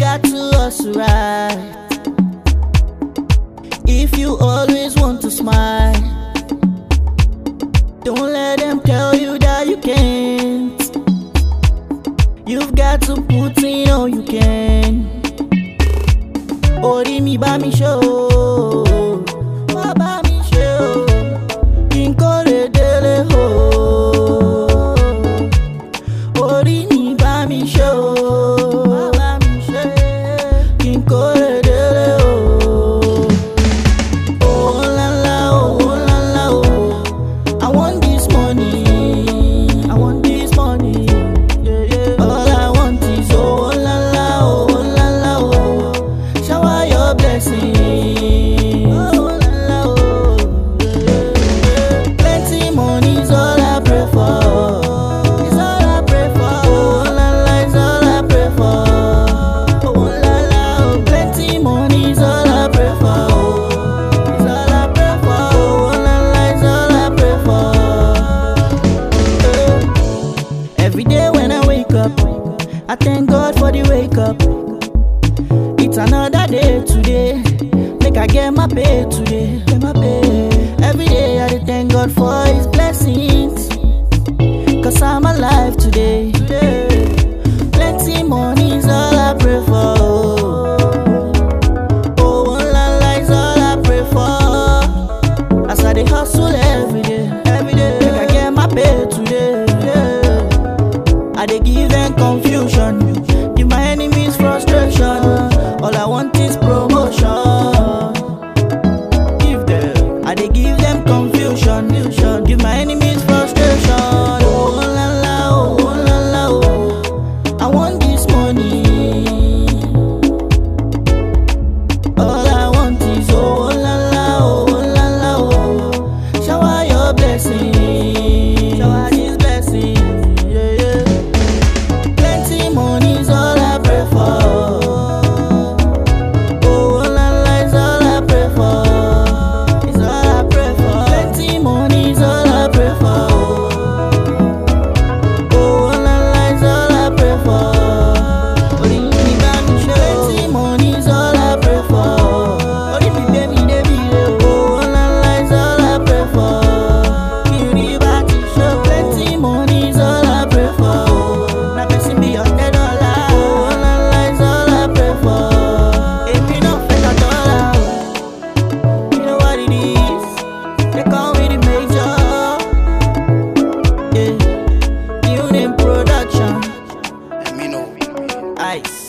got to hustle right. If you always want to smile, don't let them tell you that you can't. You've got to put in all you can. Ori mi bá mi ṣe o, wá bá mi ṣe o, kí n kó lè délé o. Ori mi bá mi ṣe o, wá bá mi ṣe, kí n kó lè délé o. Oh la la, oh la la, oh, I want this money, I want this money. Yeah, yeah. All I want is oh la la, oh la la, oh. Shower your blessing. Oh la la, oh. Yeah. Plenty money is all I pray for. It's all I pray for. Oh la la, it's all I pray for. Oh la la, oh. Plenty money is all I pray for. It's all I pray for. Oh la la, it's all I pray for. Every day when I wake up, I thank God for the wake up. It's another day today. Make I get my pay today. Get my pay. Every day I dey thank God for His blessings, 'cause I'm alive today. Plenty money is all I pray for. Oh la la is all I pray for. As I dey hustle every day, make I get my pay today. I dey give them confusion, give my enemies frustration. All I want is promotion. Give them, I dey give them confusion, give my enemies frustration. Oh la la, oh la la, oh, I want this money. All I want is oh la la, oh la la, oh. Shower your blessing, shower His blessing. Yeah, yeah. Plenty money is all I pray for. Oh la la, is all I pray for. It's all I pray for. Plenty money is all I pray for. Oh la la, is all I pray for. Ori mi bá mi ṣe. Plenty money is all I pray for. Ori mi gbé mi débi re o. Oh la la, is all I pray for. Kí n rí bá ti ṣe. Plenty money is all I pray for. Na person be your $10. Oh la la, is all I pray for. Èmi náà fẹ́ ká dọ́là o. You know what it is? They call me the major. Yeah. New name production. Let me know. Ice.